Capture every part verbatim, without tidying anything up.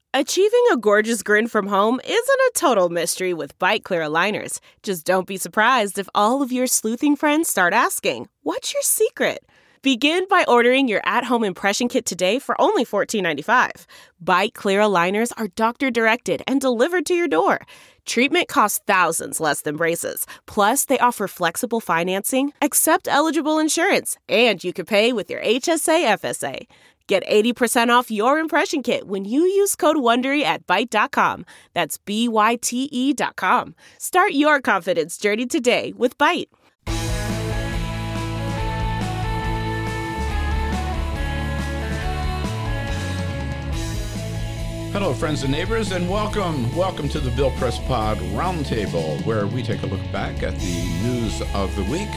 Achieving a gorgeous grin from home isn't a total mystery with Byte Clear aligners. Just don't be surprised if all of your sleuthing friends start asking, "What's your secret?" Begin by ordering your at-home impression kit today for only fourteen ninety-five. Byte Clear aligners are doctor-directed and delivered to your door. Treatment costs thousands less than braces. Plus, they offer flexible financing, accept eligible insurance, and you can pay with your H S A F S A. Get eighty percent off your impression kit when you use code WONDERY at byte dot com. That's B Y T E dot com. Start your confidence journey today with Byte. Hello, friends and neighbors, and welcome. Welcome to the Bill Press Pod Roundtable, where we take a look back at the news of the week.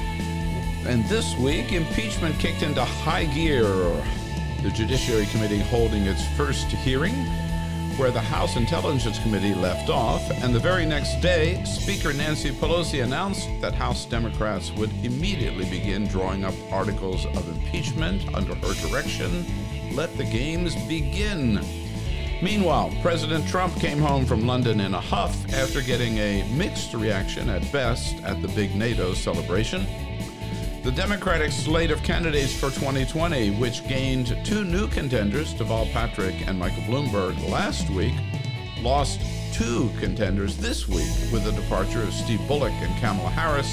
And this week, impeachment kicked into high gear. The Judiciary Committee holding its first hearing, where the House Intelligence Committee left off, and the very next day, Speaker Nancy Pelosi announced that House Democrats would immediately begin drawing up articles of impeachment under her direction. Let the games begin. Meanwhile, President Trump came home from London in a huff after getting a mixed reaction at best at the big NATO celebration. The Democratic slate of candidates for twenty twenty, which gained two new contenders, Deval Patrick and Michael Bloomberg, last week, lost two contenders this week with the departure of Steve Bullock and Kamala Harris.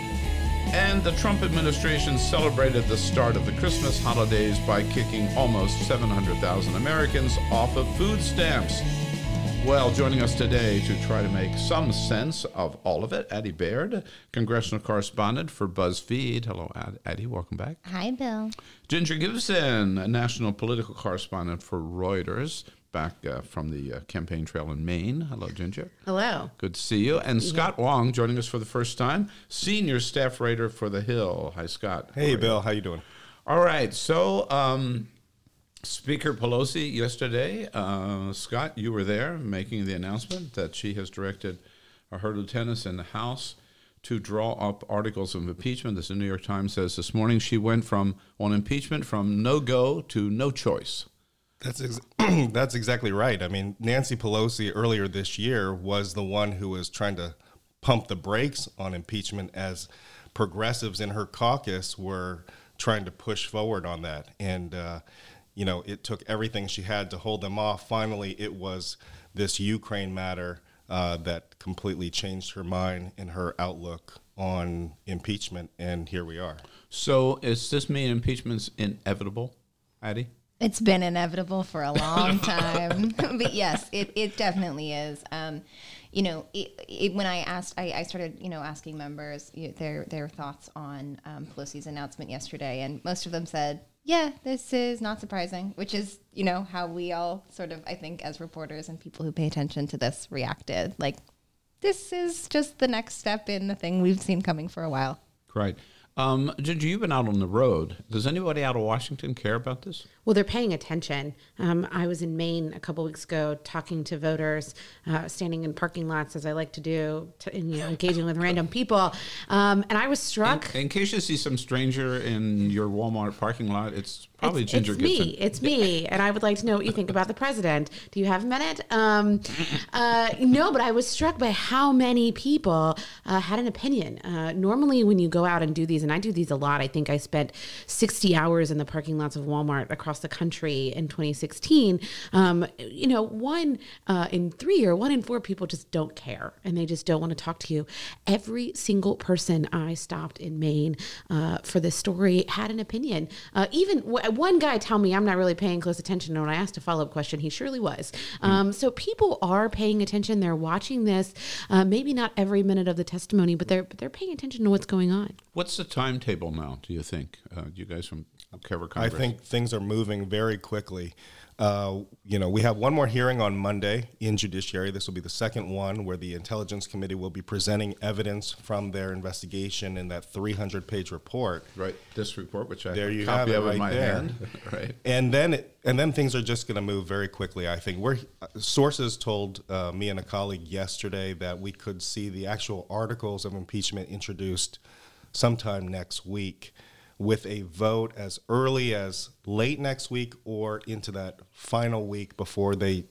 And the Trump administration celebrated the start of the Christmas holidays by kicking almost seven hundred thousand Americans off of food stamps. Well, joining us today to try to make some sense of all of it, Addie Baird, congressional correspondent for BuzzFeed. Hello, Addie. Welcome back. Hi, Bill. Ginger Gibson, a national political correspondent for Reuters, back uh, from the uh, campaign trail in Maine. Hello, Ginger. Hello. Good to see you. And Scott Wong joining us for the first time, senior staff writer for The Hill. Hi, Scott. Hey, how Bill. You? How you doing? All right. So, um, Speaker Pelosi yesterday, uh, Scott, you were there making the announcement that she has directed her lieutenants in the House to draw up articles of impeachment. As the New York Times says this morning, she went from, on impeachment, from no-go to no choice. That's ex- that's exactly right. I mean, Nancy Pelosi earlier this year was the one who was trying to pump the brakes on impeachment as progressives in her caucus were trying to push forward on that. And, uh, you know, it took everything she had to hold them off. Finally, it was this Ukraine matter uh, that completely changed her mind and her outlook on impeachment. And here we are. So does this mean impeachment's inevitable, Addie? It's been inevitable for a long time, but yes, it, it definitely is. Um, you know, it, it, when I asked, I, I started, you know, asking members you know, their their thoughts on um, Pelosi's announcement yesterday, and most of them said, "Yeah, this is not surprising," which is, you know, how we all sort of, I think, as reporters and people who pay attention to this, reacted. Like, this is just the next step in the thing we've seen coming for a while. Right. Um, Ginger, you've been out on the road. Does anybody out of Washington care about this? Well, they're paying attention. Um, I was in Maine a couple weeks ago talking to voters, uh, standing in parking lots, as I like to do, to, and, you know, engaging with random people. Um, and I was struck. In, in case you see some stranger in your Walmart parking lot, it's probably it's, Ginger it's Gibson. me. It's me. And I would like to know what you think about the president. Do you have a minute? Um, uh, no, but I was struck by how many people uh, had an opinion. Uh, normally, when you go out and do these, and I do these a lot, I think I spent sixty hours in the parking lots of Walmart across the country in twenty sixteen. Um, you know, one uh, in three or one in four people just don't care, and they just don't want to talk to you. Every single person I stopped in Maine uh, for this story had an opinion. Uh, even w- one guy tell me I'm not really paying close attention, and when I asked a follow-up question, he surely was. Um, mm. So people are paying attention. They're watching this. Uh, maybe not every minute of the testimony, but they're but they're paying attention to what's going on. What's the timetable now, do you think? Uh, you guys from cover Congress? I think things are moving very quickly. Uh, you know, we have one more hearing on Monday in Judiciary. This will be the second one where the Intelligence Committee will be presenting evidence from their investigation in that three hundred page report. Right, this report, which I there have you a copy have it of right in my there. hand. Right. And then, it, and then things are just going to move very quickly, I think. We're, sources told uh, me and a colleague yesterday that we could see the actual articles of impeachment introduced sometime next week, with a vote as early as late next week or into that final week before they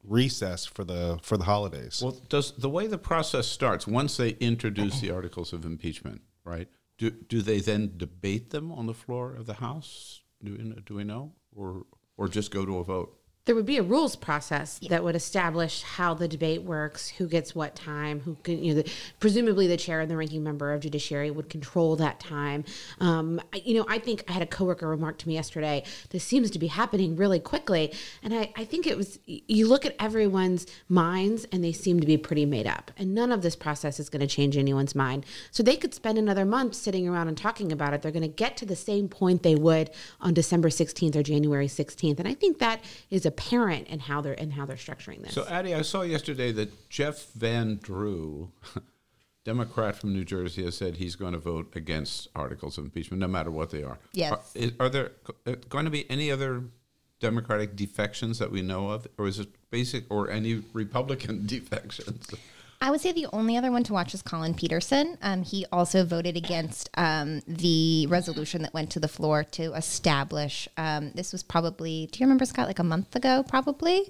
recess for the for the holidays. Well, does the way the process starts, once they introduce the articles of impeachment, right, do do they then debate them on the floor of the House? Do we, do we know? Or or just go to a vote? There would be a rules process that would establish how the debate works, who gets what time, who can, you know, the, presumably the chair and the ranking member of judiciary would control that time. Um, I, you know, I think I had a coworker remark to me yesterday, this seems to be happening really quickly. And I, I think it was, you look at everyone's minds and they seem to be pretty made up. And none of this process is going to change anyone's mind. So they could spend another month sitting around and talking about it. They're going to get to the same point they would on December sixteenth or January sixteenth. And I think that is a apparent in how they're in how they're structuring this. So, Addie, I saw yesterday that Jeff Van Drew, Democrat from New Jersey, has said he's going to vote against articles of impeachment, no matter what they are. Yes. Are, is, are there going to be any other Democratic defections that we know of, or is it basic, or any Republican defections? I would say the only other one to watch is Colin Peterson. Um, he also voted against um, the resolution that went to the floor to establish, um, this was probably, do you remember, Scott, like a month ago, probably,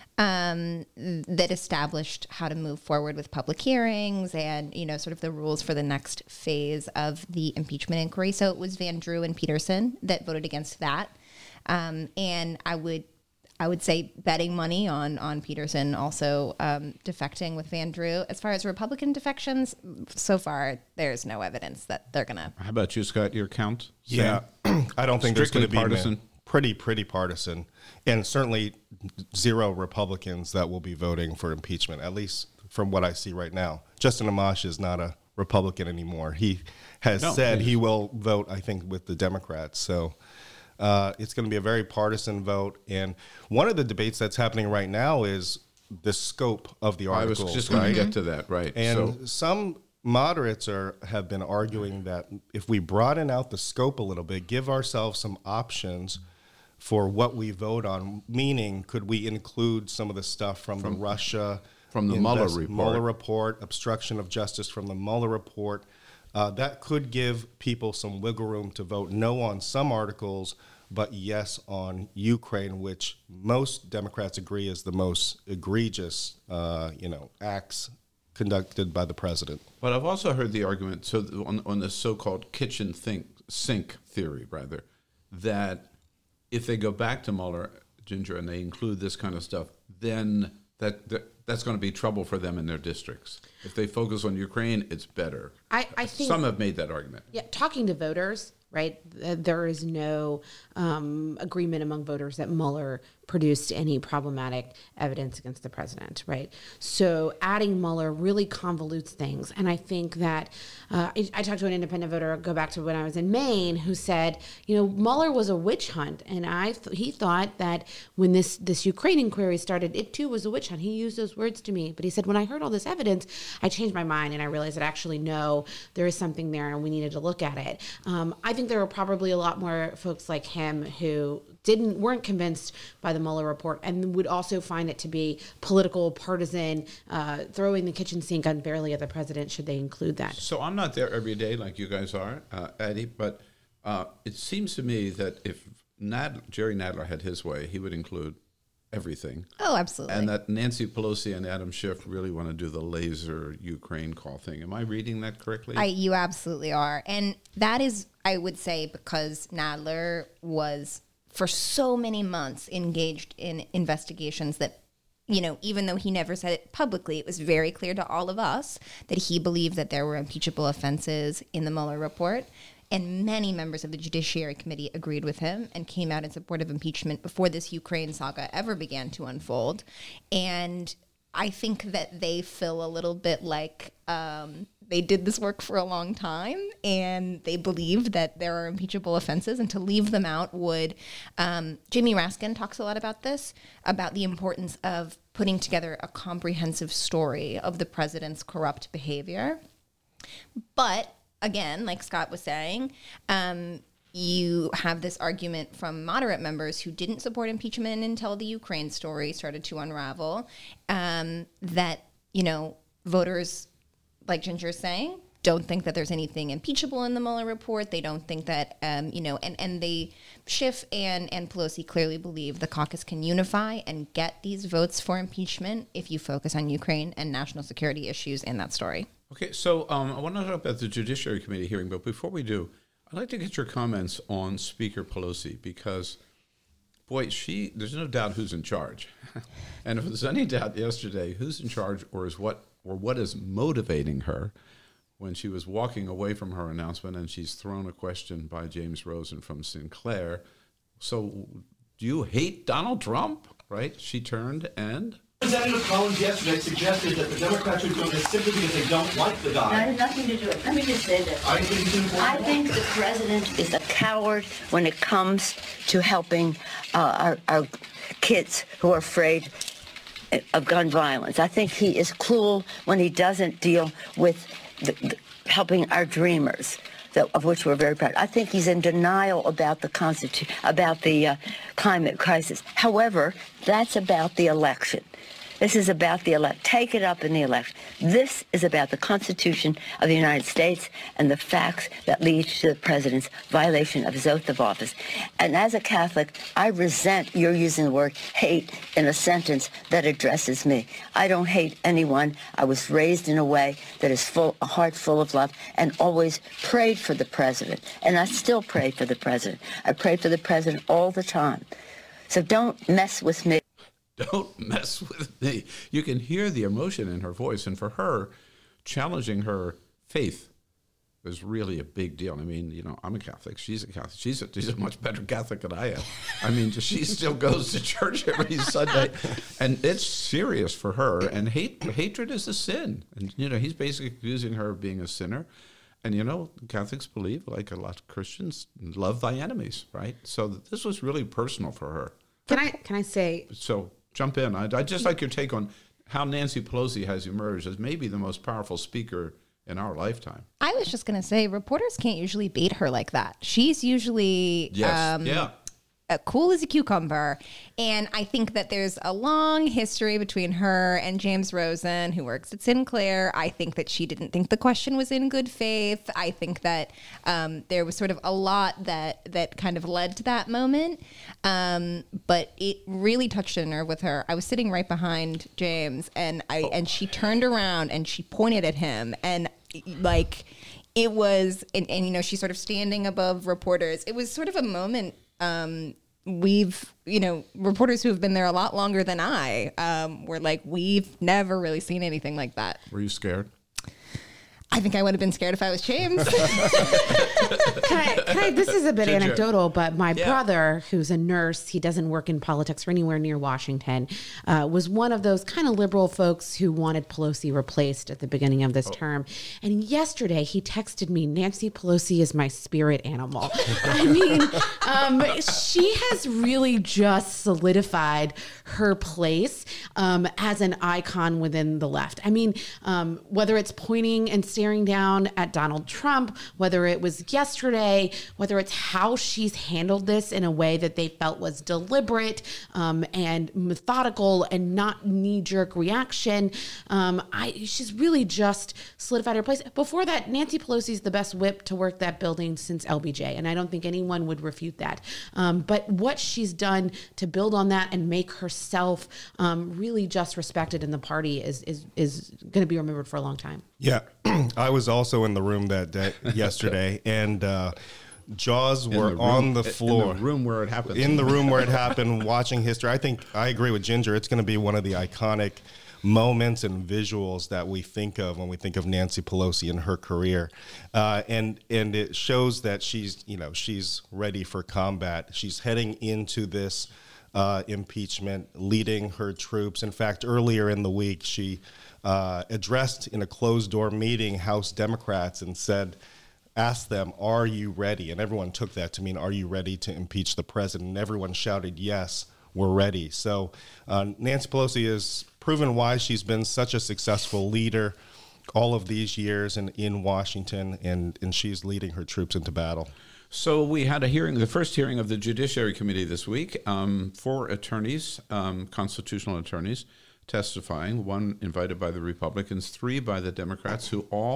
um, that established how to move forward with public hearings and, you know, sort of the rules for the next phase of the impeachment inquiry. So it was Van Drew and Peterson that voted against that. Um, and I would I would say betting money on on Peterson also um, defecting with Van Drew. As far as Republican defections, so far there's no evidence that they're going to. How about you, Scott? Your count? Yeah, I don't think there's Strictly going to be partisan? pretty, pretty partisan, and certainly zero Republicans that will be voting for impeachment, at least from what I see right now. Justin Amash is not a Republican anymore. He has No, said he he will vote, I think, with the Democrats. So uh, it's going to be a very partisan vote. And one of the debates that's happening right now is the scope of the I was articles. just going right? to get to that, right. And so, some moderates are have been arguing that if we broaden out the scope a little bit, give ourselves some options for what we vote on, meaning could we include some of the stuff from, from the Russia, from the Mueller report. Mueller report, obstruction of justice from the Mueller report, uh, that could give people some wiggle room to vote no on some articles, but yes on Ukraine, which most Democrats agree is the most egregious, uh, you know, acts conducted by the president. But I've also heard the argument, so on, on the so-called kitchen think, sink theory, rather, that if they go back to Mueller, Ginger, and they include this kind of stuff, then that, that that's going to be trouble for them in their districts. If they focus on Ukraine, it's better. I, I think Some have made that argument. Yeah, talking to voters, right? th- There is no um, agreement among voters that Mueller produced any problematic evidence against the president, right? So adding Mueller really convolutes things. And I think that uh, I, I talked to an independent voter, go back to when I was in Maine, who said, you know, Mueller was a witch hunt. And I th- he thought that when this, this Ukraine inquiry started, it too was a witch hunt. He used those words to me. But he said, when I heard all this evidence, I changed my mind and I realized that actually, no, there is something there and we needed to look at it. Um, I think there were probably a lot more folks like him who didn't weren't convinced by the Mueller report and would also find it to be political, partisan, uh, throwing the kitchen sink unfairly at the president should they include that. So I'm not there every day like you guys are, uh, Eddie, but uh, it seems to me that if Nad- Jerry Nadler had his way, he would include everything. Oh, absolutely. And that Nancy Pelosi and Adam Schiff really want to do the laser Ukraine call thing. Am I reading that correctly? I, you absolutely are. And that is, I would say, because Nadler was for so many months engaged in investigations that, you know, even though he never said it publicly, it was very clear to all of us that he believed that there were impeachable offenses in the Mueller report. And many members of the Judiciary Committee agreed with him and came out in support of impeachment before this Ukraine saga ever began to unfold. And I think that they feel a little bit like um, they did this work for a long time and they believe that there are impeachable offenses, and to leave them out would, um, Jamie Raskin talks a lot about this, about the importance of putting together a comprehensive story of the president's corrupt behavior. But again, like Scott was saying, um, you have this argument from moderate members who didn't support impeachment until the Ukraine story started to unravel, um, that, you know, voters, like Ginger is saying, don't think that there's anything impeachable in the Mueller report. They don't think that, um, you know, and, and they, Schiff and, and Pelosi clearly believe the caucus can unify and get these votes for impeachment if you focus on Ukraine and national security issues in that story. Okay, so um, I want to talk about the Judiciary Committee hearing, but before we do, I'd like to get your comments on Speaker Pelosi because, boy, she, there's no doubt who's in charge. And if there's any doubt yesterday who's in charge or is what or what is motivating her, when she was walking away from her announcement and she's thrown a question by James Rosen from Sinclair. So do you hate Donald Trump? Right? She turned and... Representative Collins yesterday suggested that the Democrats are doing this simply because they don't like the guy. That has nothing to do with it. Let me just say this. I think, it's important. I think the president is a coward when it comes to helping uh, our, our kids who are afraid of gun violence. I think he is cruel when he doesn't deal with The, the, helping our dreamers, that, of which we're very proud. I think he's in denial about the constitu- about the uh, climate crisis. However, that's about the election. This is about the elect. Take it up in the election. This is about the Constitution of the United States and the facts that lead to the president's violation of his oath of office. And as a Catholic, I resent your using the word hate in a sentence that addresses me. I don't hate anyone. I was raised in a way that is full, a heart full of love, and always prayed for the president. And I still pray for the president. I pray for the president all the time. So don't mess with me. Don't mess with me. You can hear the emotion in her voice. And for her, challenging her faith was really a big deal. I mean, you know, I'm a Catholic. She's a Catholic. She's a, she's a much better Catholic than I am. I mean, she still goes to church every Sunday. And it's serious for her. And hate hatred is a sin. And, you know, he's basically accusing her of being a sinner. And, you know, Catholics believe, like a lot of Christians, love thy enemies, right? So this was really personal for her. Can I can I say... So... Jump in. I'd, I'd just like your take on how Nancy Pelosi has emerged as maybe the most powerful speaker in our lifetime. I was just going to say, reporters can't usually bait her like that. She's usually yes. um, yeah. uh, cool as a cucumber. And I think that there's a long history between her and James Rosen, who works at Sinclair. I think that she didn't think the question was in good faith. I think that um, there was sort of a lot that that kind of led to that moment. Um, but it really touched a nerve with her. I was sitting right behind James, and I oh. and she turned around and she pointed at him, and like it was, and, and you know, she's sort of standing above reporters. It was sort of a moment. Um, we've, you know, reporters who have been there a lot longer than I, um, were like, we've never really seen anything like that. Were you scared? I think I would have been scared if I was James. can I, can I, this is a bit Ginger. anecdotal, but my Yeah. brother, who's a nurse, he doesn't work in politics or anywhere near Washington, uh, was one of those kind of liberal folks who wanted Pelosi replaced at the beginning of this oh. term. And yesterday he texted me, Nancy Pelosi is my spirit animal. I mean, um, she has really just solidified her place um, as an icon within the left. I mean, um, whether it's pointing and staring down at Donald Trump, whether it was yesterday, whether it's how she's handled this in a way that they felt was deliberate um, and methodical and not knee-jerk reaction. Um, I, she's really just solidified her place. Before that, Nancy Pelosi's the best whip to work that building since L B J, and I don't think anyone would refute that. Um, but what she's done to build on that and make herself um, really just respected in the party is is is going to be remembered for a long time. Yeah, I was also in the room that day yesterday, and uh, jaws were the room, on the floor. In the room where it happened. In the room where it happened, watching history. I think I agree with Ginger. It's going to be one of the iconic moments and visuals that we think of when we think of Nancy Pelosi and her career, uh, and and it shows that she's you know she's ready for combat. She's heading into this uh, impeachment, leading her troops. In fact, earlier in the week, she uh, addressed in a closed-door meeting House Democrats and said, asked them, "Are you ready?" And everyone took that to mean, "Are you ready to impeach the president?" And everyone shouted, "Yes, we're ready." So uh, Nancy Pelosi has proven why she's been such a successful leader all of these years in, in Washington, and, and she's leading her troops into battle. So we had a hearing, the first hearing of the Judiciary Committee this week, um, four attorneys, um, constitutional attorneys, testifying, one invited by the Republicans, three by the Democrats, who all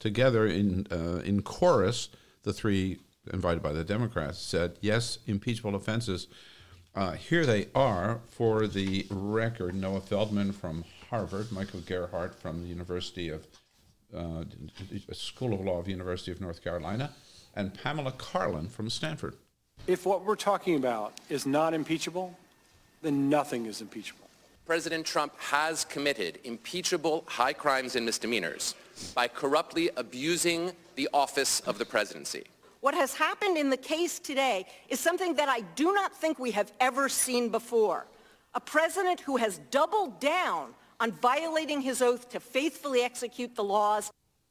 together in uh, in chorus, the three invited by the Democrats said, yes, impeachable offenses. Uh, here they are. For the record: Noah Feldman from Harvard, Michael Gerhardt from the University of uh, School of Law of University of North Carolina, and Pamela Karlan from Stanford. If what we're talking about is not impeachable, then nothing is impeachable. President Trump has committed impeachable high crimes and misdemeanors by corruptly abusing the office of the presidency. What has happened in the case today is something that I do not think we have ever seen before. A president who has doubled down on violating his oath to faithfully execute the laws.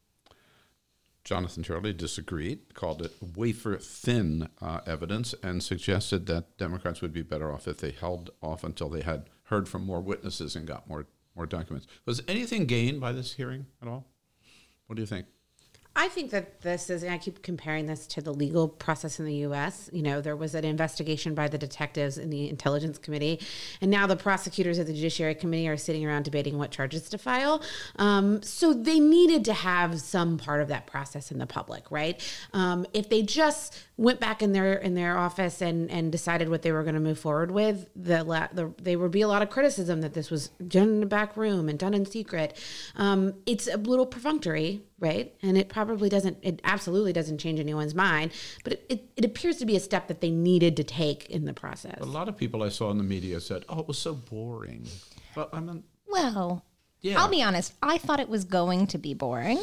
Jonathan Turley disagreed, called it wafer-thin uh, evidence, and suggested that Democrats would be better off if they held off until they had heard from more witnesses and got more more documents. Was anything gained by this hearing at all? What do you think? I think that this is, and I keep comparing this to the legal process in the U S. You know, there was an investigation by the detectives in the Intelligence Committee, and now the prosecutors of the Judiciary Committee are sitting around debating what charges to file. Um, so they needed to have some part of that process in the public, right? Um, if they just went back in their in their office and, and decided what they were going to move forward with, the, the there would be a lot of criticism that this was done in the back room and done in secret. Um, it's a little perfunctory, right? And it probably doesn't, it absolutely doesn't change anyone's mind, but it, it, it appears to be a step that they needed to take in the process. A lot of people I saw in the media said, oh, it was so boring. Well, I mean, Well, yeah. I'll be honest. I thought it was going to be boring.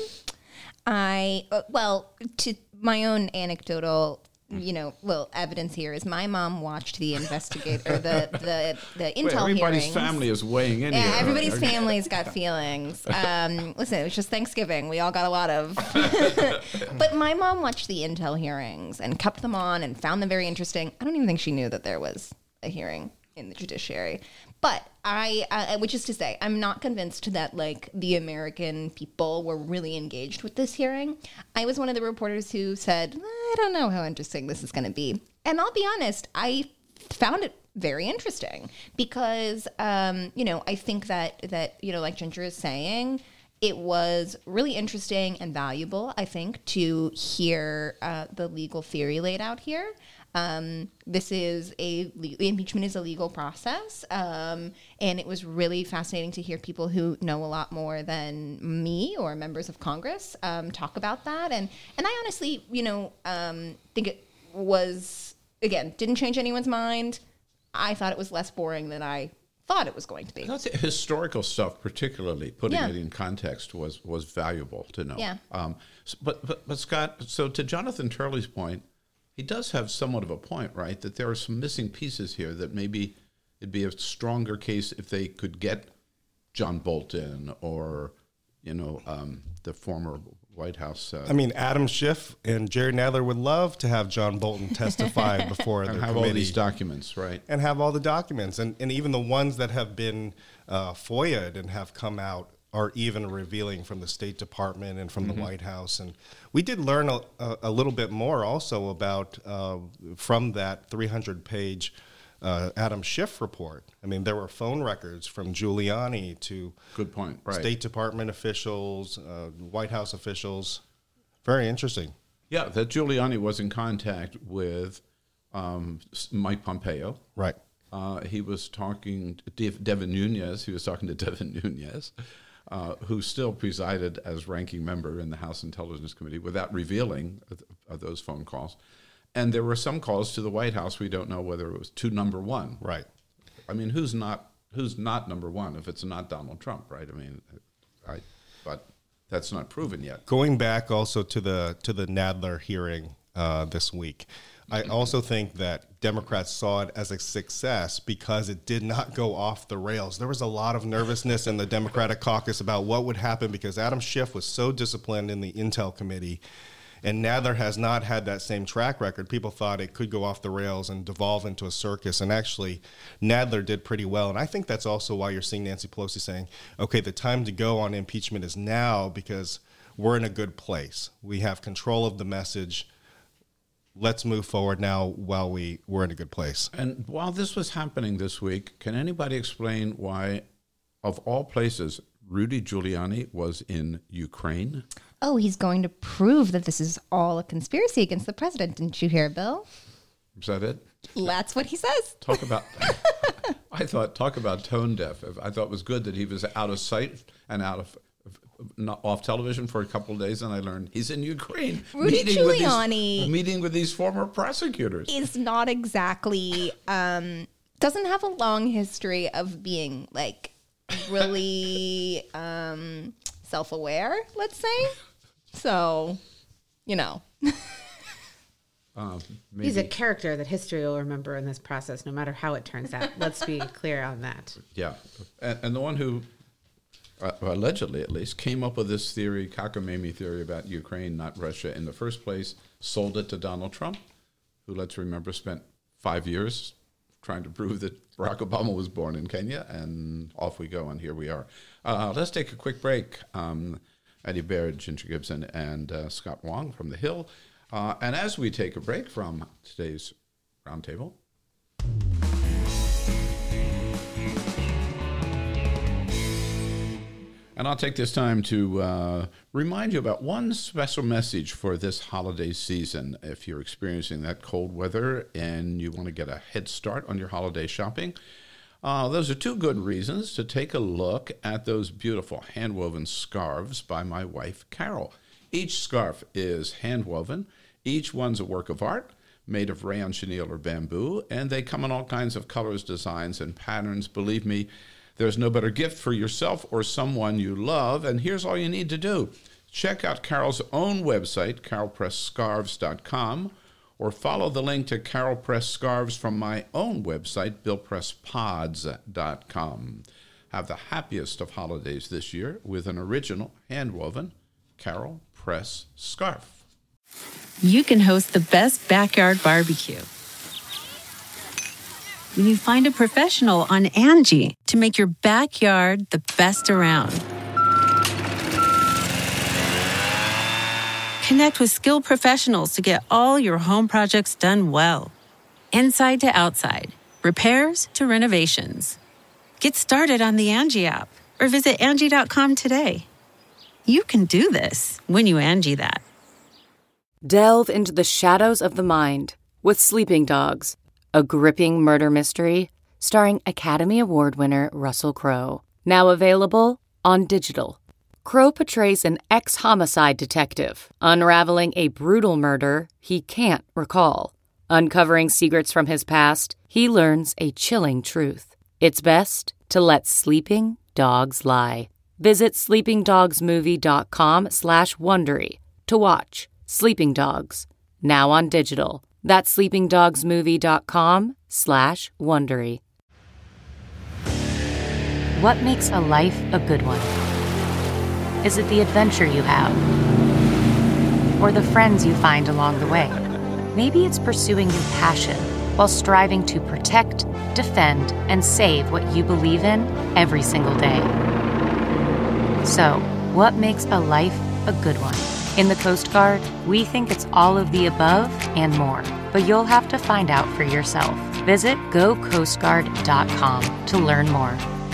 I, uh, well, to my own anecdotal, you know, well, evidence here is my mom watched the investigate or the the the Wait, intel everybody's hearings. family is weighing in Yeah, here. everybody's Okay. family's got feelings. Um, listen, it was just Thanksgiving. We all got a lot of. But my mom watched the intel hearings and kept them on and found them very interesting. I don't even think she knew that there was a hearing in the judiciary. But I, uh, which is to say, I'm not convinced that like the American people were really engaged with this hearing. I was one of the reporters who said, I don't know how interesting this is going to be. And I'll be honest, I found it very interesting because, um, you know, I think that, that, you know, like Ginger is saying, it was really interesting and valuable, I think, to hear uh, the legal theory laid out here. Um, this is a impeachment is a legal process, um, and it was really fascinating to hear people who know a lot more than me or members of Congress um, talk about that. And and I honestly, you know, um, think it was again didn't change anyone's mind. I thought it was less boring than I thought it was going to be. I thought the historical stuff, particularly putting Yeah. it in context, was was valuable to know. Yeah. Um, s- but, but but Scott, so to Jonathan Turley's point, he does have somewhat of a point, right? That there are some missing pieces here that maybe it'd be a stronger case if they could get John Bolton or, you know, um, the former White House. Uh, I mean, Adam Schiff and Jerry Nadler would love to have John Bolton testify before and their have committee. all these documents, right? And have all the documents. And, and even the ones that have been uh, FOIA'd and have come out are even revealing from the State Department and from Mm-hmm. the White House. And we did learn a, a, a little bit more also about, uh, from that three hundred page uh, Adam Schiff report. I mean, there were phone records from Giuliani to Good point, right. State Department officials, uh, White House officials. Very interesting. Yeah, that Giuliani was in contact with um, S- Mike Pompeo. Right. Uh, he was talking to Dev- Devin Nunes. He was talking to Devin Nunes, uh, who still presided as ranking member in the House Intelligence Committee without revealing uh, uh, those phone calls. And there were some calls to the White House. We don't know whether it was to number one. Right. I mean, who's not who's not number one if it's not Donald Trump, right? I mean, I, but that's not proven yet. Going back also to the to the Nadler hearing uh, this week, I also think that Democrats saw it as a success because it did not go off the rails. There was a lot of nervousness in the Democratic caucus about what would happen because Adam Schiff was so disciplined in the Intel Committee, and Nadler has not had that same track record. People thought it could go off the rails and devolve into a circus, and actually Nadler did pretty well. And I think that's also why you're seeing Nancy Pelosi saying, okay, the time to go on impeachment is now because we're in a good place. We have control of the message. Let's move forward now while we, we're in a good place. And while this was happening this week, can anybody explain why, of all places, Rudy Giuliani was in Ukraine. Oh, he's going to prove that this is all a conspiracy against the president. Didn't you hear, Bill? Is that it? That's what he says. Talk about, I thought, talk about tone deaf. I thought it was good that he was out of sight and out of, not off television for a couple of days, and I learned he's in Ukraine. Rudy meeting Giuliani with these, meeting with these former prosecutors. Is not exactly, um, doesn't have a long history of being like really um, self-aware, let's say. So, you know. Um, He's a character that history will remember in this process, no matter how it turns out. Let's be clear on that. Yeah. And, and the one who, uh, allegedly at least, came up with this theory, cockamamie theory about Ukraine, not Russia, in the first place, sold it to Donald Trump, who, let's remember, spent five years trying to prove that Barack Obama was born in Kenya, and off we go, and here we are. Uh, let's take a quick break. Um, Eddie Baird, Ginger Gibson, and uh, Scott Wong from The Hill. Uh, and as we take a break from today's roundtable, and I'll take this time to uh, remind you about one special message for this holiday season. If you're experiencing that cold weather and you want to get a head start on your holiday shopping, Uh, those are two good reasons to take a look at those beautiful hand-woven scarves by my wife, Carol. Each scarf is hand-woven. Each one's a work of art made of rayon chenille or bamboo, and they come in all kinds of colors, designs, and patterns. Believe me, there's no better gift for yourself or someone you love, and here's all you need to do. Check out Carol's own website, carol press scarves dot com, or follow the link to Carol Press Scarves from my own website, bill press pods dot com. Have the happiest of holidays this year with an original hand-woven Carol Press scarf. You can host the best backyard barbecue when you find a professional on Angie to make your backyard the best around. Connect with skilled professionals to get all your home projects done well. Inside to outside, repairs to renovations. Get started on the Angie app or visit Angie dot com today. You can do this when you Angie that. Delve into the shadows of the mind with Sleeping Dogs, a gripping murder mystery starring Academy Award winner Russell Crowe. Now available on digital. Crowe portrays an ex-homicide detective unraveling a brutal murder he can't recall. Uncovering secrets from his past, he learns a chilling truth. It's best to let sleeping dogs lie. Visit sleeping dogs movie dot com slash Wondery to watch Sleeping Dogs, now on digital. That's sleeping dogs movie dot com slash Wondery. What makes a life a good one? Is it the adventure you have? Or the friends you find along the way? Maybe it's pursuing your passion while striving to protect, defend, and save what you believe in every single day. So, what makes a life a good one? In the Coast Guard, we think it's all of the above and more, but you'll have to find out for yourself. Visit go coast guard dot com to learn more.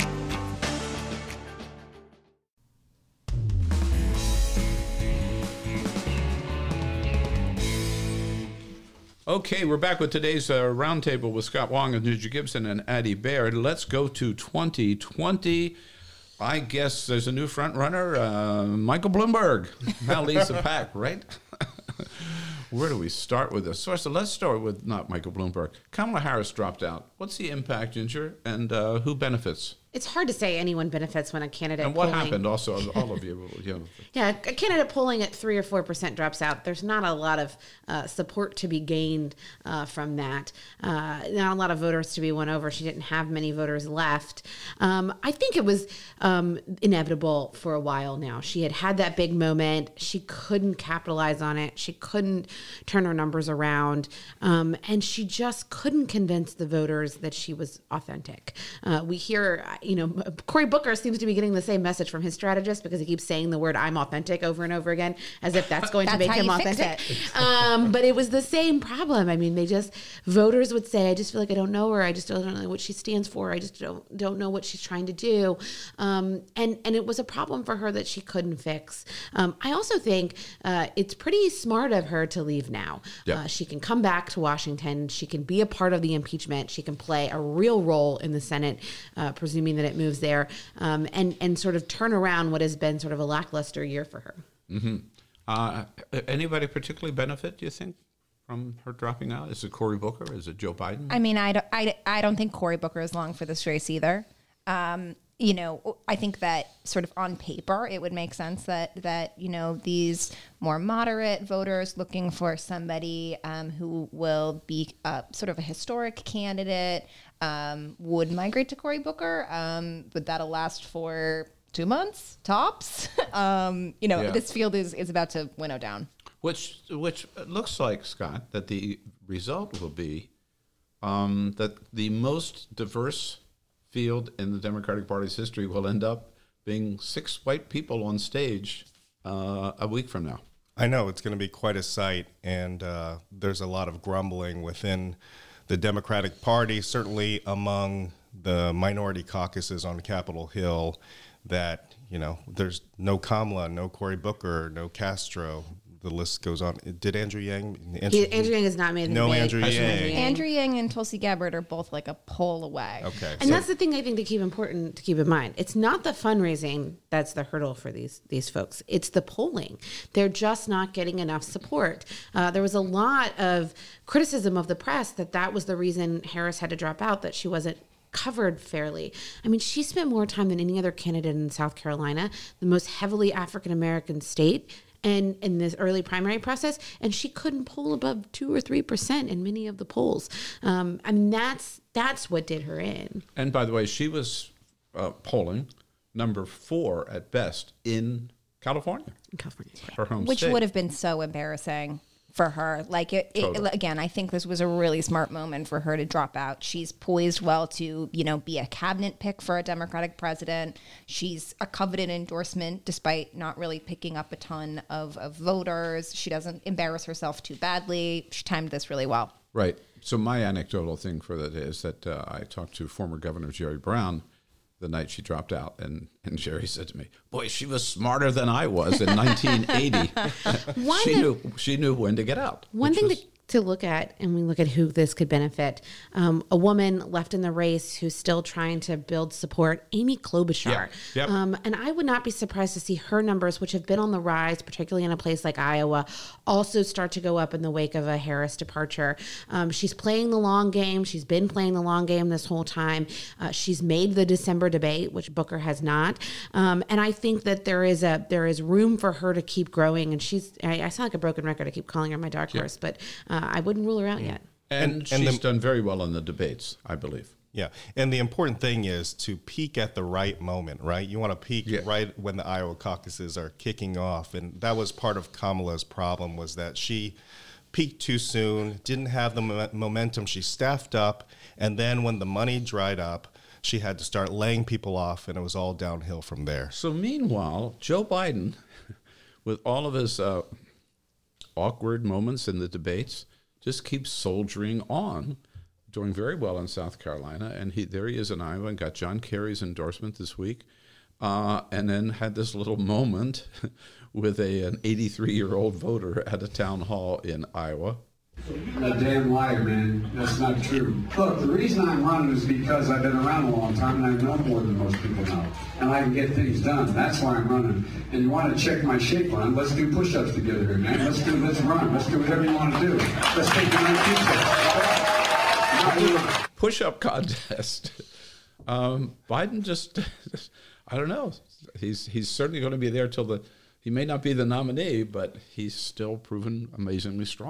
Okay, we're back with today's uh, roundtable with Scott Wong and Ginger Gibson and Addie Baird. Let's go to twenty twenty. I guess there's a new front runner, uh, Michael Bloomberg. Now leads the pack, right? Where do we start with this? So let's start with not Michael Bloomberg. Kamala Harris dropped out. What's the impact, Ginger, and uh, who benefits? It's hard to say anyone benefits when a candidate And what polling, happened also, all of you, you know. Yeah, a candidate polling at three or four percent drops out. There's not a lot of uh, support to be gained uh, from that. Uh, not a lot of voters to be won over. She didn't have many voters left. Um, I think it was um, inevitable for a while now. She had had that big moment. She couldn't capitalize on it. She couldn't turn her numbers around. Um, and she just couldn't convince the voters that she was authentic. Uh, we hear, you know, Cory Booker seems to be getting the same message from his strategist because he keeps saying the word "I'm authentic" over and over again, as if that's going That's to make how him you fix authentic. um, but it was the same problem. I mean, they just voters would say, "I just feel like I don't know her. I just don't know what she stands for. I just don't don't know what she's trying to do," um, and and it was a problem for her that she couldn't fix. Um, I also think uh, it's pretty smart of her to leave now. Yeah. Uh, she can come back to Washington. She can be a part of the impeachment. She can play a real role in the Senate, uh, presuming that it moves there, um, and and sort of turn around what has been sort of a lackluster year for her. Mm-hmm. Uh, anybody particularly benefit, do you think, from her dropping out? Is it Cory Booker? Is it Joe Biden? I mean, I don't, I, I don't think Cory Booker is long for this race either. Um, you know, I think that sort of on paper, it would make sense that, that you know, these more moderate voters looking for somebody um, who will be uh, sort of a historic candidate um, would migrate to Cory Booker. Um, but that'll last for two months, tops. um, you know, Yeah. this field is, is about to winnow down. Which which looks like, Scott, that the result will be um, that the most diverse field in the Democratic Party's history will end up being six white people on stage uh, a week from now. I know it's going to be quite a sight, and uh, there's a lot of grumbling within the Democratic Party, certainly among the minority caucuses on Capitol Hill, that, you know, there's no Kamala, no Cory Booker, no Castro. The list goes on. Did Andrew Yang? Andrew, He, Andrew Yang has not made the No debate. Andrew Hasn't Yang. Andrew Yang. Andrew Yang and Tulsi Gabbard are both like a poll away. Okay. And so- that's the thing I think to keep important to keep in mind. It's not the fundraising that's the hurdle for these these folks. It's the polling. They're just not getting enough support. Uh, there was a lot of criticism of the press that that was the reason Harris had to drop out, that she wasn't covered fairly. I mean, she spent more time than any other candidate in South Carolina, the most heavily African-American state, and in this early primary process, and she couldn't poll above two or three percent in many of the polls. Um, I mean, that's that's what did her in. And by the way, she was uh, polling number four at best in California. In California. Her home Which state. would have been so embarrassing for her. Like it, it Totally. again, I think this was a really smart moment for her to drop out. She's poised well to, you know, be a cabinet pick for a Democratic president. She's a coveted endorsement despite not really picking up a ton of, of voters. She doesn't embarrass herself too badly. She timed this really well. Right. So my anecdotal thing for that is that uh, I talked to former Governor Jerry Brown the night she dropped out, and, and Jerry said to me, "Boy, she was smarter than I was in nineteen eighty. One she that- knew she knew when to get out." One which thing was- to, to look at, and we look at who this could benefit, um, a woman left in the race who's still trying to build support, Amy Klobuchar. Yeah. Yep. Um, and I would not be surprised to see her numbers, which have been on the rise, particularly in a place like Iowa, also start to go up in the wake of a Harris departure. Um, she's playing the long game. She's been playing the long game this whole time. Uh, she's made the December debate, which Booker has not. Um, and I think that there is a there is room for her to keep growing. And she's I, I sound like a broken record. I keep calling her my dark Yeah. horse, but uh, I wouldn't rule her out yet. And, And- she's and the- done very well in the debates, I believe. Yeah. And the important thing is to peak at the right moment, right? You want to peak Yeah. right when the Iowa caucuses are kicking off. And that was part of Kamala's problem, was that she peaked too soon, didn't have the mo- momentum. She staffed up. And then when the money dried up, she had to start laying people off, and it was all downhill from there. So meanwhile, Joe Biden, with all of his uh, awkward moments in the debates, just keeps soldiering on, doing very well in South Carolina. And he there he is in Iowa and got John Kerry's endorsement this week. Uh, and then had this little moment with a, an eighty-three-year-old voter at a town hall in Iowa. A damn liar, man. That's not true. Look, the reason I'm running is because I've been around a long time and I know more than most people know. And I can get things done. That's why I'm running. And you want to check my shape run, let's do push-ups together here, man. Let's do, let's run. Let's do whatever you want to do. Let's take the night Push-up contest. Um, Biden just, I don't know. He's he's certainly going to be there till the, he may not be the nominee, but he's still proven amazingly strong.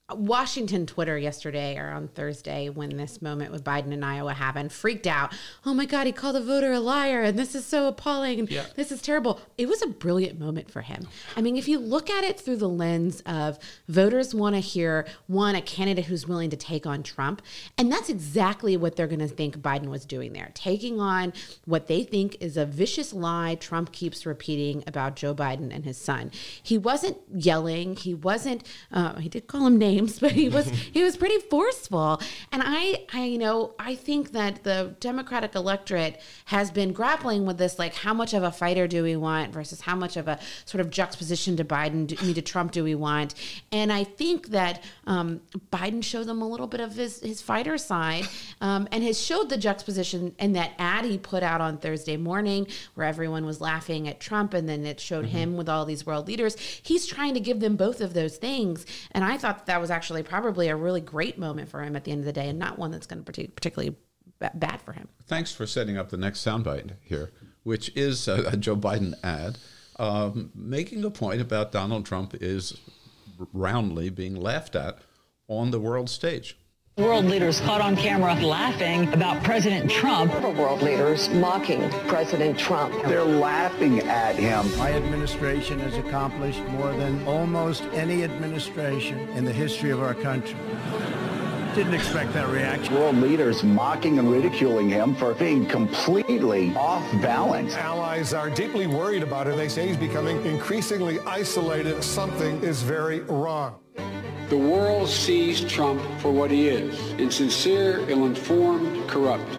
Washington Twitter yesterday or on Thursday when this moment with Biden in Iowa happened, freaked out. Oh my God, he called a voter a liar and this is so appalling and yeah. this is terrible. It was a brilliant moment for him. I mean, if you look at it through the lens of voters want to hear, one, a candidate who's willing to take on Trump. And that's exactly what they're going to think Biden was doing there, taking on what they think is a vicious lie Trump keeps repeating about Joe Biden and his son. He wasn't yelling. He wasn't, uh, he did call him names. But he was he was pretty forceful, and I I you know I think that the Democratic electorate has been grappling with this, like how much of a fighter do we want versus how much of a sort of juxtaposition to Biden, do, I mean, to Trump do we want? And I think that um, Biden showed them a little bit of his his fighter side, um, and has showed the juxtaposition in that ad he put out on Thursday morning, where everyone was laughing at Trump, and then it showed mm-hmm. him with all these world leaders. He's trying to give them both of those things, and I thought that was actually probably a really great moment for him at the end of the day, and not one that's going to be particularly b- bad for him. Thanks for setting up the next soundbite here, which is a, a Joe Biden ad um, making a point about Donald Trump is roundly being laughed at on the world stage. World leaders caught on camera laughing about President Trump. World leaders mocking President Trump. They're laughing at him. My administration has accomplished more than almost any administration in the history of our country. Didn't expect that reaction. World leaders mocking and ridiculing him for being completely off balance. Allies are deeply worried about it. They say he's becoming increasingly isolated. Something is very wrong. The world sees Trump for what he is, insincere, ill-informed, corrupt.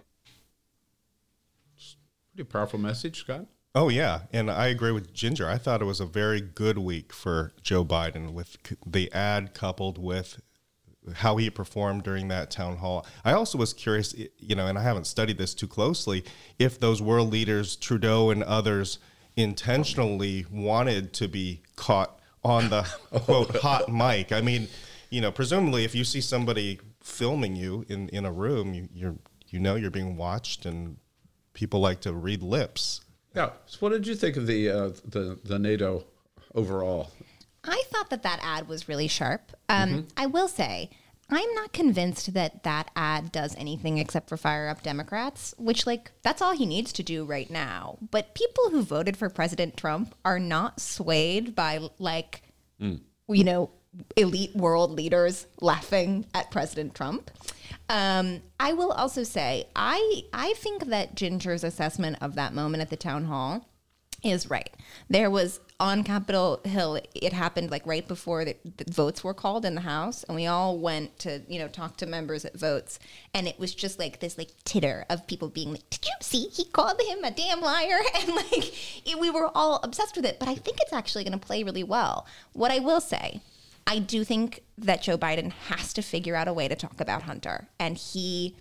Pretty powerful message, Scott. Oh, yeah. And I agree with Ginger. I thought it was a very good week for Joe Biden with the ad coupled with how he performed during that town hall. I also was curious, you know, and I haven't studied this too closely, if those world leaders, Trudeau and others, intentionally wanted to be caught on the, quote, hot mic. I mean, you know, presumably if you see somebody filming you in, in a room, you, you're, you know you're being watched, and people like to read lips. Yeah. So what did you think of the uh, the, the NATO overall? I thought that that ad was really sharp. Um, mm-hmm. I will say, I'm not convinced that that ad does anything except for fire up Democrats, which, like, that's all he needs to do right now. But people who voted for President Trump are not swayed by, like, mm. you know, elite world leaders laughing at President Trump. Um, I will also say, I I think that Ginger's assessment of that moment at the town hall is right. There was on Capitol Hill, it happened like right before the, the votes were called in the House, and we all went to, you know, talk to members at votes, and it was just like this like titter of people being like, did you see he called him a damn liar? And like it, we were all obsessed with it, but I think it's actually going to play really well. What I will say, I do think that Joe Biden has to figure out a way to talk about Hunter, and he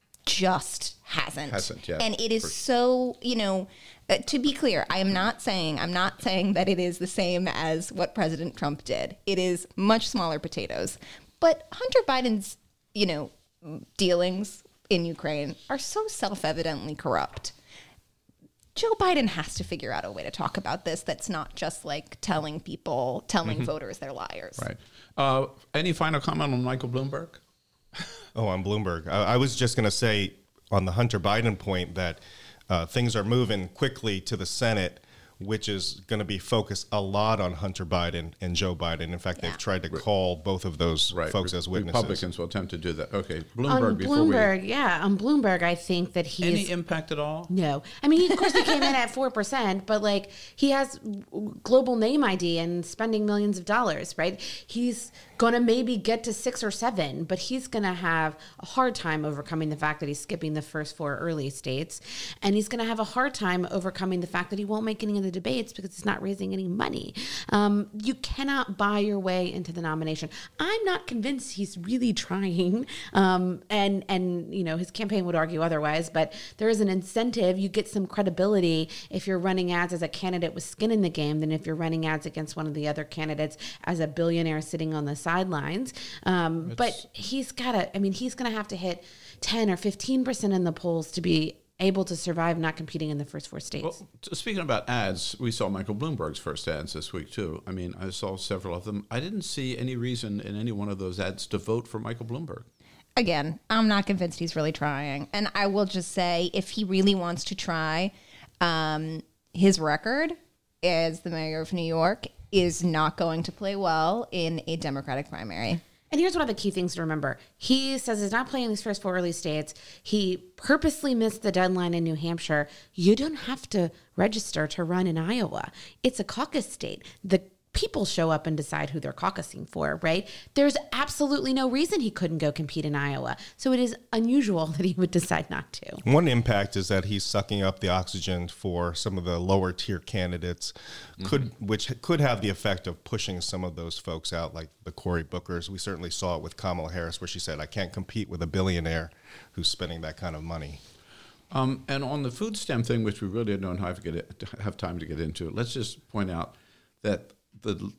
just hasn't. Hasn't yet. And it is For- so, you know, uh, to be clear, I am not saying, I'm not saying that it is the same as what President Trump did. It is much smaller potatoes. But Hunter Biden's, you know, dealings in Ukraine are so self-evidently corrupt. Joe Biden has to figure out a way to talk about this that's not just like telling people, telling mm-hmm. voters they're liars. Right. Uh, any final comment on Michael Bloomberg? Oh, on Bloomberg. I, I was just going to say on the Hunter Biden point that uh, things are moving quickly to the Senate, which is going to be focused a lot on Hunter Biden and Joe Biden. In fact, yeah. they've tried to call both of those right. folks Re- as witnesses. Republicans will attempt to do that. Okay, Bloomberg. On before Bloomberg, we... yeah, on Bloomberg, I think that he's any impact at all? No, I mean, he, of course, he came in at four percent, but like he has global name I D and spending millions of dollars, right? He's going to maybe get to six or seven, but he's going to have a hard time overcoming the fact that he's skipping the first four early states, and he's going to have a hard time overcoming the fact that he won't make any of the debates because he's not raising any money. Um, you cannot buy your way into the nomination. I'm not convinced he's really trying, um, and and you know his campaign would argue otherwise. But there is an incentive. You get some credibility if you're running ads as a candidate with skin in the game than if you're running ads against one of the other candidates as a billionaire sitting on the sidelines. Um, but he's got to. I mean, he's going to have to hit ten or fifteen percent in the polls to be able to survive not competing in the first four states. Well, speaking about ads, we saw Michael Bloomberg's first ads this week, too. I mean, I saw several of them. I didn't see any reason in any one of those ads to vote for Michael Bloomberg. Again, I'm not convinced he's really trying. And I will just say, if he really wants to try, um, his record as the mayor of New York is not going to play well in a Democratic primary. And here's one of the key things to remember. He says he's not playing these first four early states. He purposely missed the deadline in New Hampshire. You don't have to register to run in Iowa. It's a caucus state. The people show up and decide who they're caucusing for, right? There's absolutely no reason he couldn't go compete in Iowa. So it is unusual that he would decide not to. One impact is that he's sucking up the oxygen for some of the lower tier candidates, mm-hmm. could which could have the effect of pushing some of those folks out, like the Cory Bookers. We certainly saw it with Kamala Harris, where she said, I can't compete with a billionaire who's spending that kind of money. Um, and on the food stamp thing, which we really don't have, to get, have time to get into, let's just point out that the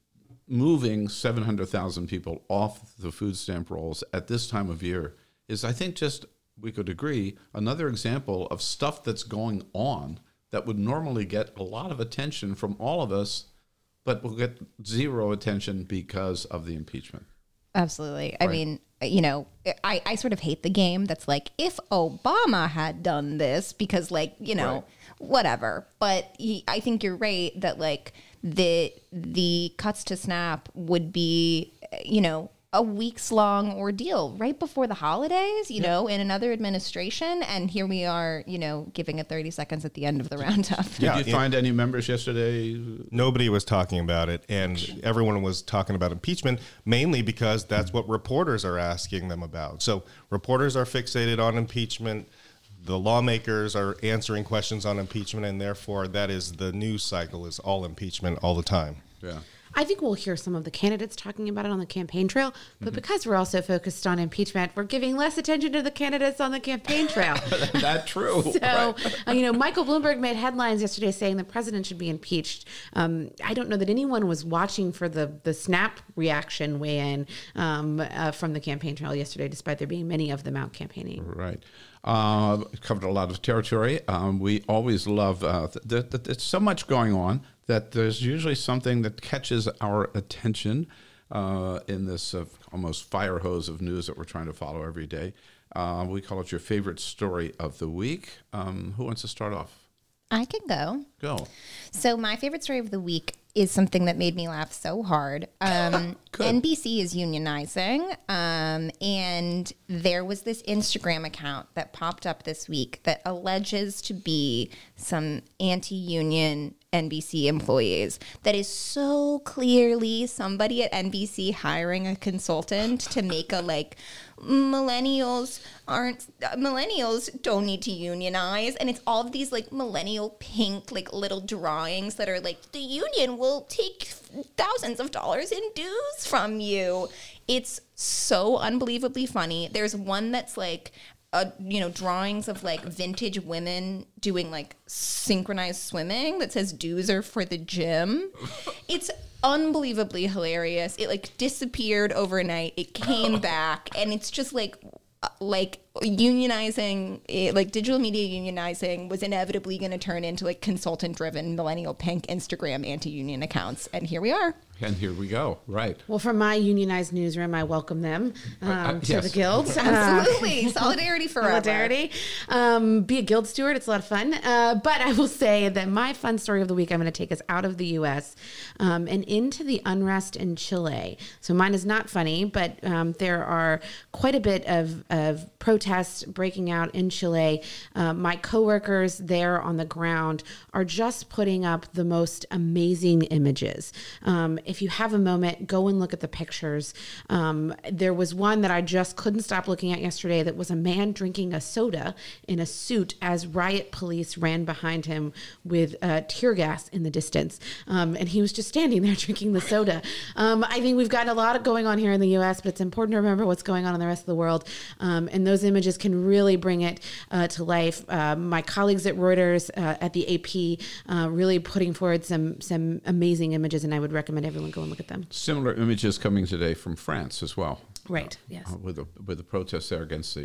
moving seven hundred thousand people off the food stamp rolls at this time of year is, I think, just, we could agree, another example of stuff that's going on that would normally get a lot of attention from all of us, but will get zero attention because of the impeachment. Absolutely. I right. mean, you know, I, I sort of hate the game that's like, if Obama had done this, because, like, you know, right. whatever. But he, I think you're right that, like, the the cuts to SNAP would be, you know, a weeks long ordeal right before the holidays, you yeah. know, in another administration. And here we are, you know, giving it thirty seconds at the end of the roundup. Did yeah, you find any members yesterday? Nobody was talking about it. And everyone was talking about impeachment, mainly because that's what reporters are asking them about. So reporters are fixated on impeachment. The lawmakers are answering questions on impeachment, and therefore that is the news cycle is all impeachment all the time. Yeah. I think we'll hear some of the candidates talking about it on the campaign trail, but mm-hmm. because we're also focused on impeachment, we're giving less attention to the candidates on the campaign trail. That's true. So, right. uh, you know, Michael Bloomberg made headlines yesterday saying the president should be impeached. Um, I don't know that anyone was watching for the, the snap reaction weigh-in um, uh, from the campaign trail yesterday, despite there being many of them out campaigning. Right. Uh, covered a lot of territory. Um, we always love, uh, th- th- th- there's so much going on that there's usually something that catches our attention uh, in this uh, almost fire hose of news that we're trying to follow every day. Uh, we call it your favorite story of the week. Um, who wants to start off? I can go. Go. So my favorite story of the week is something that made me laugh so hard. Um, N B C is unionizing, um, and there was this Instagram account that popped up this week that alleges to be some anti-union N B C employees. That is so clearly somebody at N B C hiring a consultant to make a, like, millennials aren't uh, millennials don't need to unionize, and it's all of these, like, millennial pink, like, little drawings that are like, the union will take thousands of dollars in dues from you. It's so unbelievably funny. There's one that's like Uh, you know, drawings of, like, vintage women doing, like, synchronized swimming that says dues are for the gym. It's unbelievably hilarious. It, like, disappeared overnight. It came back, and it's just like uh, like unionizing, it, like digital media unionizing was inevitably going to turn into, like, consultant driven millennial pink Instagram anti-union accounts, and here we are. And here we go. Right. Well, from my unionized newsroom, I welcome them um, uh, uh, to yes. the guild. Absolutely. Solidarity forever. Solidarity. Um, be a guild steward. It's a lot of fun. Uh, but I will say that my fun story of the week, I'm going to take us out of the U S um, and into the unrest in Chile. So mine is not funny, but um, there are quite a bit of, of protests breaking out in Chile. Uh, my coworkers there on the ground are just putting up the most amazing images. Um, If you have a moment, go and look at the pictures. Um, there was one that I just couldn't stop looking at yesterday that was a man drinking a soda in a suit as riot police ran behind him with uh, tear gas in the distance. Um, and he was just standing there drinking the soda. Um, I think we've got a lot going on here in the U S, but it's important to remember what's going on in the rest of the world. Um, and those images can really bring it uh, to life. Uh, my colleagues at Reuters, uh, at the A P, uh, really putting forward some, some amazing images, and I would recommend everyone Everyone go and look at them. Similar images coming today from France as well. Right, yes. Uh, with, the, with the protests there against the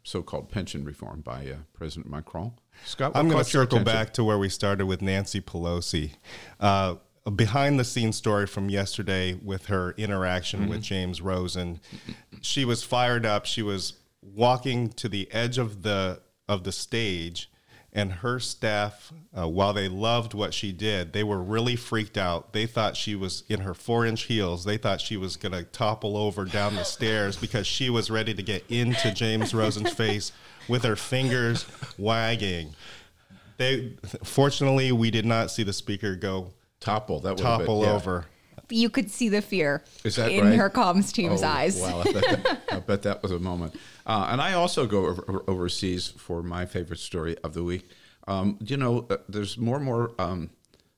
so-called pension reform by uh, President Macron. Scott, I'm going to caught your circle attention? back to where we started with Nancy Pelosi. Uh, a behind-the-scenes story from yesterday with her interaction Mm-hmm. with James Rosen. She was fired up. She was walking to the edge of the of the stage, and her staff, uh, while they loved what she did, they were really freaked out. They thought she was in her four-inch heels. They thought she was going to topple over down the stairs because she was ready to get into James Rosen's face with her fingers wagging. They, fortunately, we did not see the speaker go topple. That would topple have been, yeah. over. You could see the fear Is that in right? her comms team's Oh, eyes. Wow, I bet that, I bet that was a moment. Uh, and I also go over, overseas for my favorite story of the week. Um, you know, uh, there's more and more um,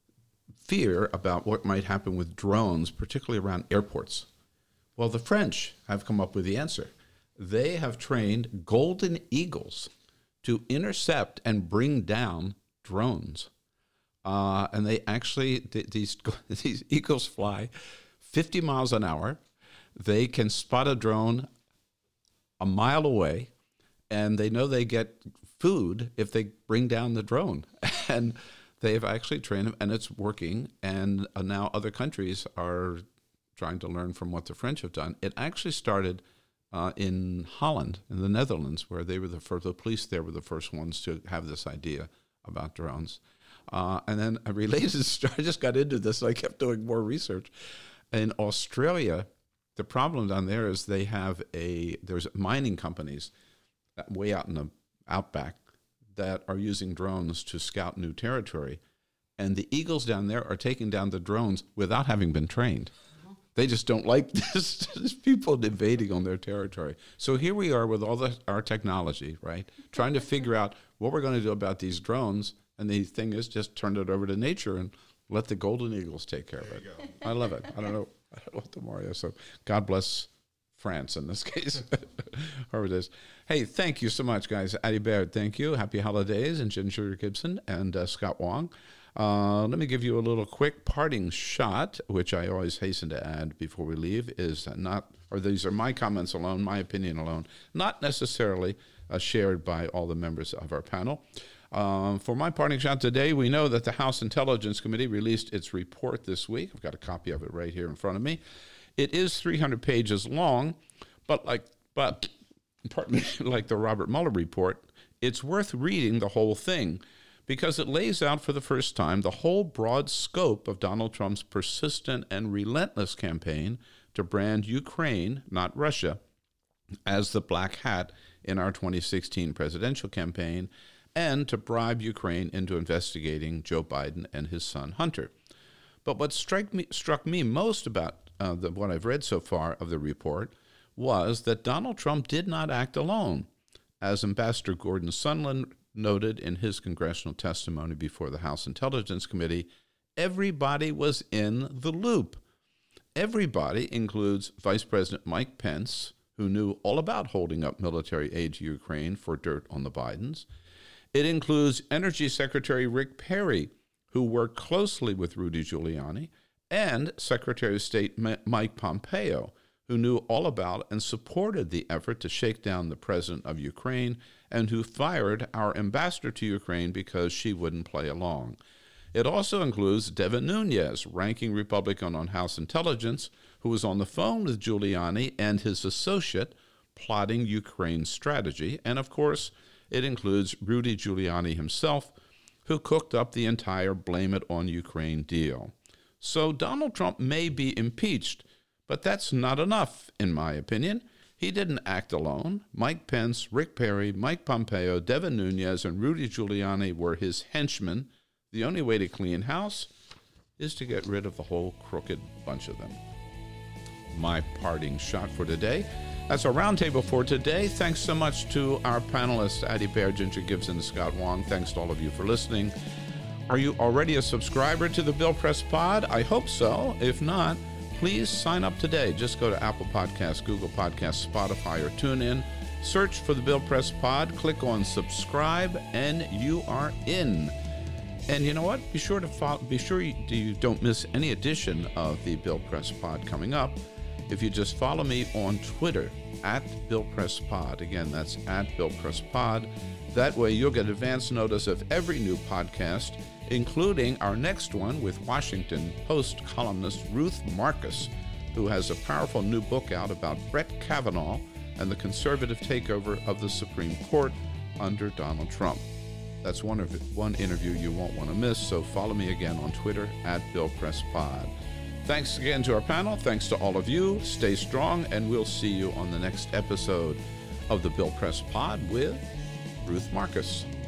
fear about what might happen with drones, particularly around airports. Well, the French have come up with the answer. They have trained Golden Eagles to intercept and bring down drones. Uh, and they actually, th- these these eagles fly fifty miles an hour. They can spot a drone a mile away, and they know they get food if they bring down the drone. And they've actually trained them, and it's working. And uh, now other countries are trying to learn from what the French have done. It actually started uh, in Holland, in the Netherlands, where they were the first, the police there were the first ones to have this idea about drones. Uh, and then a related story, I just got into this, I kept doing more research. In Australia, the problem down there is they have a, there's mining companies way out in the outback that are using drones to scout new territory. And the eagles down there are taking down the drones without having been trained. They just don't like this, this people invading on their territory. So here we are with all the, our technology, right? Trying to figure out what we're going to do about these drones. And the thing is, just turn it over to nature and let the Golden Eagles take care of it. I love it. I don't know, I don't know what the Mario. So God bless France in this case. However it is. Hey, thank you so much, guys. Addie Baird, thank you. Happy holidays. And Ginger Gibson and uh, Scott Wong. Uh, let me give you a little quick parting shot, which I always hasten to add before we leave, is not, or these are my comments alone, my opinion alone, not necessarily uh, shared by all the members of our panel. Um, for my parting shot today, we know that the House Intelligence Committee released its report this week. I've got a copy of it right here in front of me. It is three hundred pages long, but like, but, pardon me, like the Robert Mueller report, it's worth reading the whole thing because it lays out for the first time the whole broad scope of Donald Trump's persistent and relentless campaign to brand Ukraine, not Russia, as the black hat in our twenty sixteen presidential campaign, and to bribe Ukraine into investigating Joe Biden and his son Hunter. But what struck me, struck me most about uh, the, what I've read so far of the report was that Donald Trump did not act alone. As Ambassador Gordon Sondland noted in his congressional testimony before the House Intelligence Committee, everybody was in the loop. Everybody includes Vice President Mike Pence, who knew all about holding up military aid to Ukraine for dirt on the Bidens. It includes Energy Secretary Rick Perry, who worked closely with Rudy Giuliani, and Secretary of State Mike Pompeo, who knew all about and supported the effort to shake down the president of Ukraine and who fired our ambassador to Ukraine because she wouldn't play along. It also includes Devin Nunes, ranking Republican on House Intelligence, who was on the phone with Giuliani and his associate plotting Ukraine's strategy. And of course, it includes Rudy Giuliani himself, who cooked up the entire blame it on Ukraine deal. So Donald Trump may be impeached, but that's not enough, in my opinion. He didn't act alone. Mike Pence, Rick Perry, Mike Pompeo, Devin Nunes, and Rudy Giuliani were his henchmen. The only way to clean house is to get rid of the whole crooked bunch of them. My parting shot for today. That's our roundtable for today. Thanks so much to our panelists, Addie Baird, Ginger Gibson, and Scott Wong. Thanks to all of you for listening. Are you already a subscriber to the Bill Press Pod? I hope so. If not, please sign up today. Just go to Apple Podcasts, Google Podcasts, Spotify, or TuneIn. Search for the Bill Press Pod, click on subscribe, and you are in. And you know what? Be sure to follow, be sure you, you don't miss any edition of the Bill Press Pod coming up. if you just follow me on Twitter at BillPressPod. Again, that's at BillPressPod. That way you'll get advance notice of every new podcast, including our next one with Washington Post columnist Ruth Marcus, who has a powerful new book out about Brett Kavanaugh and the conservative takeover of the Supreme Court under Donald Trump. That's one of one interview you won't want to miss, so follow me again on Twitter at BillPressPod. Thanks again to our panel. Thanks to all of you. Stay strong, and we'll see you on the next episode of the Bill Press Pod with Ruth Marcus.